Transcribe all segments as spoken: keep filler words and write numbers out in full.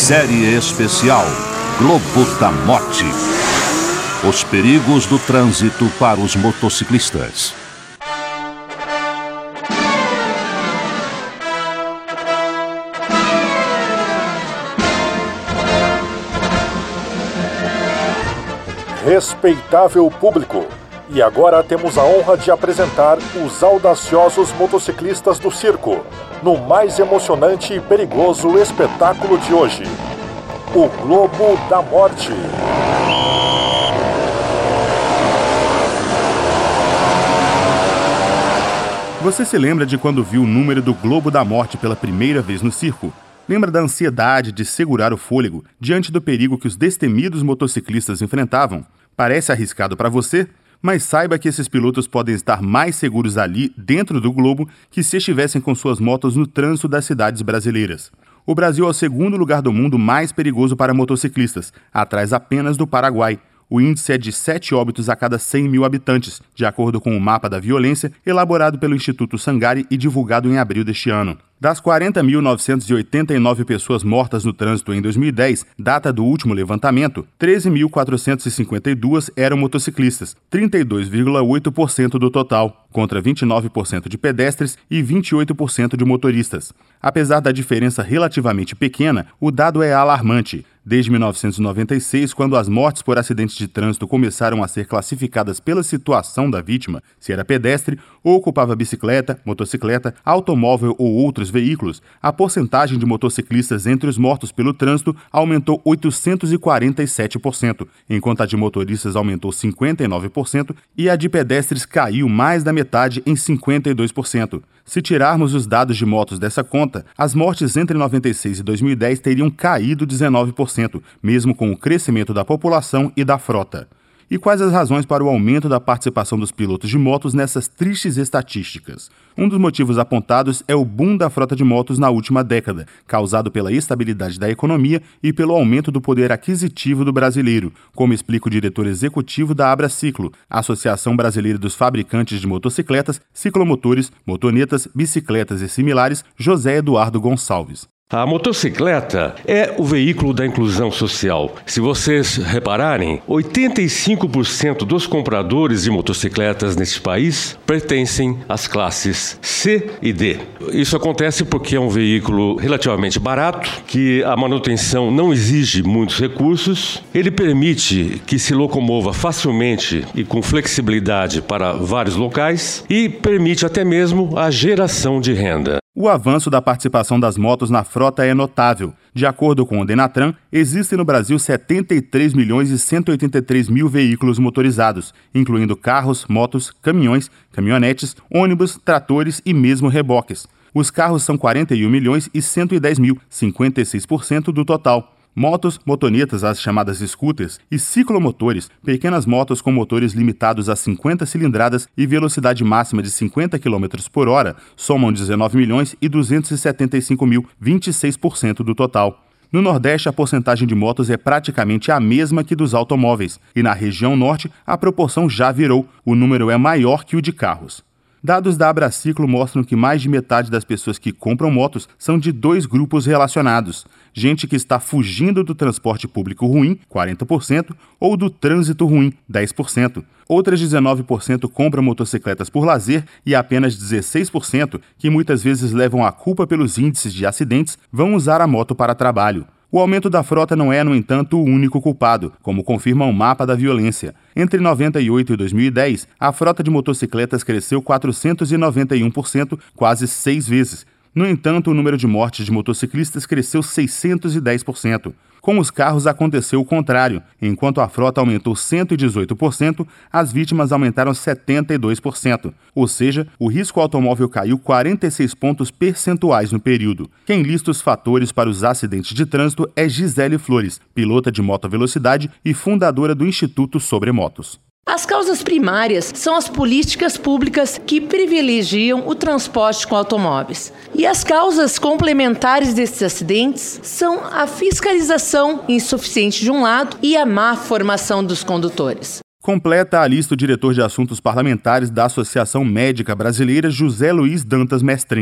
Série especial Globo da Morte. Os perigos do trânsito para os motociclistas. Respeitável público, e agora temos a honra de apresentar os audaciosos motociclistas do circo, no mais emocionante e perigoso espetáculo de hoje, o Globo da Morte. Você se lembra de quando viu o número do Globo da Morte pela primeira vez no circo? Lembra da ansiedade de segurar o fôlego diante do perigo que os destemidos motociclistas enfrentavam? Parece arriscado para você, mas saiba que esses pilotos podem estar mais seguros ali, dentro do globo, que se estivessem com suas motos no trânsito das cidades brasileiras. O Brasil é o segundo lugar do mundo mais perigoso para motociclistas, atrás apenas do Paraguai. O índice é de sete óbitos a cada cem mil habitantes, de acordo com o mapa da violência elaborado pelo Instituto Sangari e divulgado em abril deste ano. Das quarenta mil novecentas e oitenta e nove pessoas mortas no trânsito em dois mil e dez, data do último levantamento, treze mil quatrocentas e cinquenta e duas eram motociclistas, trinta e dois vírgula oito por cento do total, contra vinte e nove por cento de pedestres e vinte e oito por cento de motoristas. Apesar da diferença relativamente pequena, o dado é alarmante. Desde mil novecentos e noventa e seis, quando as mortes por acidentes de trânsito começaram a ser classificadas pela situação da vítima, se era pedestre ou ocupava bicicleta, motocicleta, automóvel ou outros veículos, a porcentagem de motociclistas entre os mortos pelo trânsito aumentou oitocentos e quarenta e sete por cento, enquanto a de motoristas aumentou cinquenta e nove por cento e a de pedestres caiu mais da metade em cinquenta e dois por cento. Se tirarmos os dados de motos dessa conta, as mortes entre noventa e seis e dois mil e dez teriam caído dezenove por cento, mesmo com o crescimento da população e da frota. E quais as razões para o aumento da participação dos pilotos de motos nessas tristes estatísticas? Um dos motivos apontados é o boom da frota de motos na última década, causado pela estabilidade da economia e pelo aumento do poder aquisitivo do brasileiro, como explica o diretor executivo da Abraciclo, Associação Brasileira dos Fabricantes de Motocicletas, Ciclomotores, Motonetas, Bicicletas e similares, José Eduardo Gonçalves. A motocicleta é o veículo da inclusão social. Se vocês repararem, oitenta e cinco por cento dos compradores de motocicletas neste país pertencem às classes C e D. Isso acontece porque é um veículo relativamente barato, que a manutenção não exige muitos recursos, ele permite que se locomova facilmente e com flexibilidade para vários locais e permite até mesmo a geração de renda. O avanço da participação das motos na frota é notável. De acordo com o Denatran, existem no Brasil setenta e três milhões e cento e oitenta e três mil veículos motorizados, incluindo carros, motos, caminhões, caminhonetes, ônibus, tratores e mesmo reboques. Os carros são quarenta e um milhões e cento e dez mil, cinquenta e seis por cento do total. Motos, motonetas, as chamadas scooters, e ciclomotores, pequenas motos com motores limitados a cinquenta cilindradas e velocidade máxima de cinquenta quilômetros por hora, somam dezenove milhões e duzentos e setenta e cinco mil, vinte e seis por cento do total. No Nordeste, a porcentagem de motos é praticamente a mesma que dos automóveis, e na região Norte, a proporção já virou, o número é maior que o de carros. Dados da Abraciclo mostram que mais de metade das pessoas que compram motos são de dois grupos relacionados: gente que está fugindo do transporte público ruim, quarenta por cento, ou do trânsito ruim, dez por cento. Outras dezenove por cento compram motocicletas por lazer e apenas dezesseis por cento, que muitas vezes levam a culpa pelos índices de acidentes, vão usar a moto para trabalho. O aumento da frota não é, no entanto, o único culpado, como confirma o mapa da violência. Entre noventa e oito e dois mil e dez, a frota de motocicletas cresceu quatrocentos e noventa e um por cento, quase seis vezes. No entanto, o número de mortes de motociclistas cresceu seiscentos e dez por cento. Com os carros aconteceu o contrário. Enquanto a frota aumentou cento e dezoito por cento, as vítimas aumentaram setenta e dois por cento. Ou seja, o risco automóvel caiu quarenta e seis pontos percentuais no período. Quem lista os fatores para os acidentes de trânsito é Gisele Flores, pilota de moto velocidade e fundadora do Instituto Sobre Motos. As causas primárias são as políticas públicas que privilegiam o transporte com automóveis. E as causas complementares desses acidentes são a fiscalização insuficiente de um lado e a má formação dos condutores. Completa a lista o diretor de assuntos parlamentares da Associação Médica Brasileira, José Luiz Dantas Mestrinho.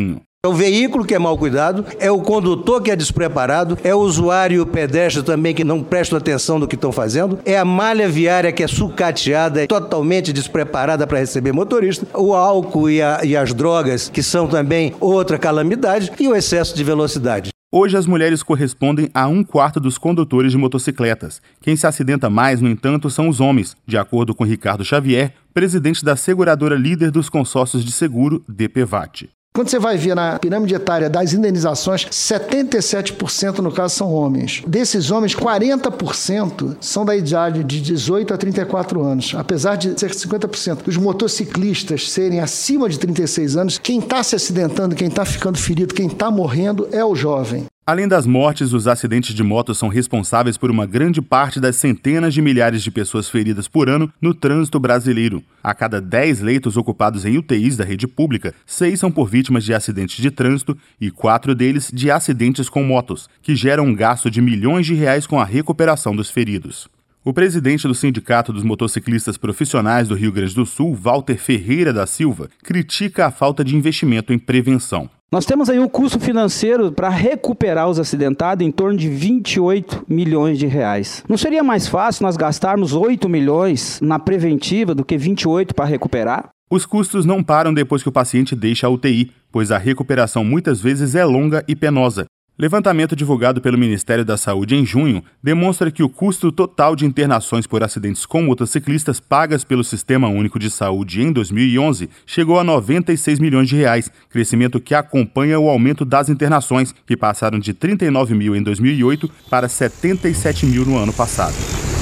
É o veículo que é mal cuidado, é o condutor que é despreparado, é o usuário e o pedestre também que não prestam atenção no que estão fazendo, é a malha viária que é sucateada, é totalmente despreparada para receber motorista, o álcool e, a, e as drogas, que são também outra calamidade, e o excesso de velocidade. Hoje, as mulheres correspondem a um quarto dos condutores de motocicletas. Quem se acidenta mais, no entanto, são os homens, de acordo com Ricardo Xavier, presidente da seguradora líder dos consórcios de seguro, D P V A T. Quando você vai ver na pirâmide etária das indenizações, setenta e sete por cento no caso são homens. Desses homens, quarenta por cento são da idade de dezoito a trinta e quatro anos. Apesar de ser cinquenta por cento dos motociclistas serem acima de trinta e seis anos, quem está se acidentando, quem está ficando ferido, quem está morrendo é o jovem. Além das mortes, os acidentes de moto são responsáveis por uma grande parte das centenas de milhares de pessoas feridas por ano no trânsito brasileiro. A cada dez leitos ocupados em U T Is da rede pública, seis são por vítimas de acidentes de trânsito e quatro deles de acidentes com motos, que geram um gasto de milhões de reais com a recuperação dos feridos. O presidente do Sindicato dos Motociclistas Profissionais do Rio Grande do Sul, Walter Ferreira da Silva, critica a falta de investimento em prevenção. Nós temos aí um custo financeiro para recuperar os acidentados em torno de vinte e oito milhões de reais. Não seria mais fácil nós gastarmos oito milhões na preventiva do que vinte e oito para recuperar? Os custos não param depois que o paciente deixa a U T I, pois a recuperação muitas vezes é longa e penosa. Levantamento divulgado pelo Ministério da Saúde em junho demonstra que o custo total de internações por acidentes com motociclistas pagas pelo Sistema Único de Saúde em dois mil e onze chegou a noventa e seis milhões de reais, crescimento que acompanha o aumento das internações, que passaram de trinta e nove mil em dois mil e oito para setenta e sete mil no ano passado.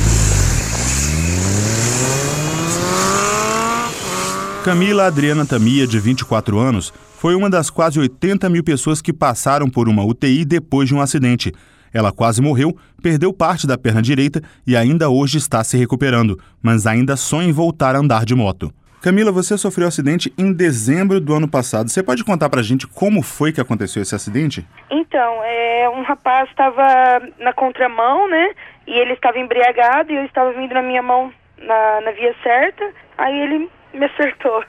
Camila Adriana Tamia, de vinte e quatro anos, foi uma das quase oitenta mil pessoas que passaram por uma U T I depois de um acidente. Ela quase morreu, perdeu parte da perna direita e ainda hoje está se recuperando, mas ainda sonha em voltar a andar de moto. Camila, você sofreu um acidente em dezembro do ano passado. Você pode contar pra gente como foi que aconteceu esse acidente? Então, é, um rapaz estava na contramão, né? E ele estava embriagado e eu estava vindo na minha mão na, na via certa. Aí ele me acertou.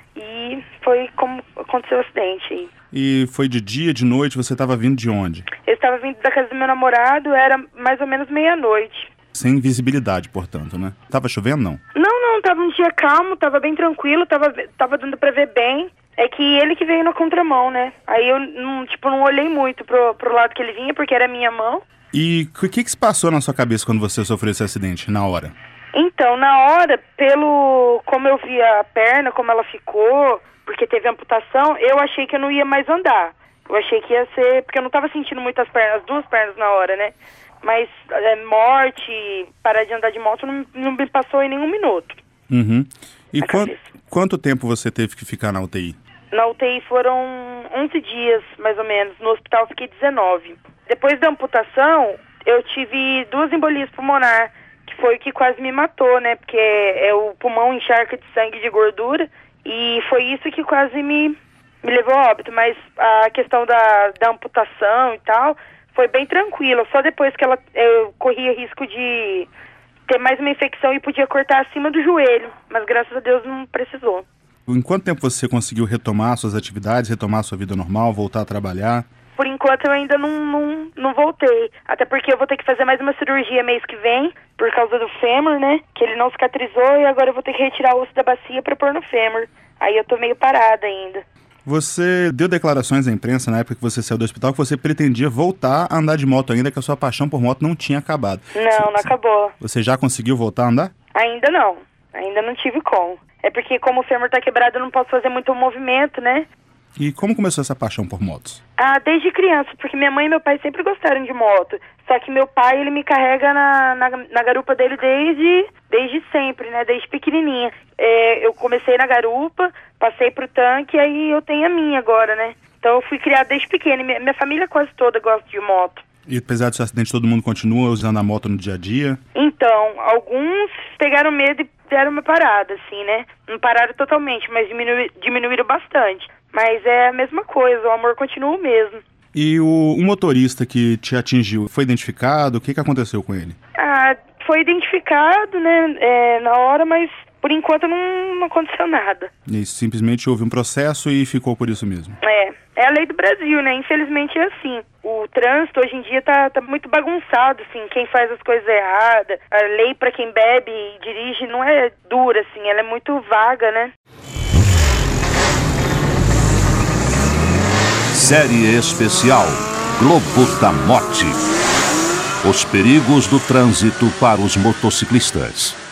E foi como aconteceu o acidente. E foi de dia, de noite? Você estava vindo de onde? Eu estava vindo da casa do meu namorado, era mais ou menos meia-noite. Sem visibilidade, portanto, né? Tava chovendo, não? Não, não, tava um dia calmo, tava bem tranquilo, tava, tava dando pra ver bem. É que ele que veio na contramão, né? Aí eu, não, tipo, não olhei muito pro, pro lado que ele vinha, porque era a minha mão. E o que que se passou na sua cabeça quando você sofreu esse acidente, na hora? Então, na hora, pelo como eu vi a perna, como ela ficou, porque teve amputação, eu achei que eu não ia mais andar. Eu achei que ia ser, porque eu não tava sentindo muito as pernas, as duas pernas na hora, né? Mas é, morte, parar de andar de moto não, não me passou em nenhum minuto. Uhum. E quant, quanto tempo você teve que ficar na U T I? Na U T I foram onze dias, mais ou menos. No hospital fiquei dezenove. Depois da amputação, eu tive duas embolias pulmonares, que foi o que quase me matou, né? Porque é, é o pulmão encharca de sangue e de gordura, e foi isso que quase me, me levou a óbito. Mas a questão da, da amputação e tal foi bem tranquila. Só depois que ela, eu corria risco de ter mais uma infecção e podia cortar acima do joelho, mas graças a Deus não precisou. Em quanto tempo você conseguiu retomar suas atividades, retomar sua vida normal, voltar a trabalhar? Por enquanto eu ainda não, não, não voltei, até porque eu vou ter que fazer mais uma cirurgia mês que vem, por causa do fêmur, né, que ele não cicatrizou, e agora eu vou ter que retirar o osso da bacia para pôr no fêmur. Aí eu tô meio parada ainda. Você deu declarações à imprensa na época que você saiu do hospital que você pretendia voltar a andar de moto ainda, que a sua paixão por moto não tinha acabado. Não, não acabou. Você já conseguiu voltar a andar? Ainda não, ainda não tive como. É porque como o fêmur tá quebrado eu não posso fazer muito movimento, né? E como começou essa paixão por motos? Ah, desde criança, porque minha mãe e meu pai sempre gostaram de moto. Só que meu pai, ele me carrega na, na, na garupa dele desde, desde sempre, né? Desde pequenininha. É, eu comecei na garupa, passei pro tanque, aí eu tenho a minha agora, né? Então eu fui criada desde pequena. Minha, minha família quase toda gosta de moto. E apesar do seu acidente, todo mundo continua usando a moto no dia a dia? Então, alguns pegaram medo e deram uma parada, assim, né? Não pararam totalmente, mas diminu- diminuíram bastante. Mas é a mesma coisa, o amor continua o mesmo. E o, o motorista que te atingiu, foi identificado? O que, que aconteceu com ele? Ah, foi identificado, né, é, na hora, mas por enquanto não, não aconteceu nada. E simplesmente houve um processo e ficou por isso mesmo? É, é é a lei do Brasil, né? Infelizmente é assim. O trânsito hoje em dia tá, tá muito bagunçado, assim, quem faz as coisas erradas. A lei para quem bebe e dirige não é dura, assim, ela é muito vaga, né? Série especial Globo da Morte. Os perigos do trânsito para os motociclistas.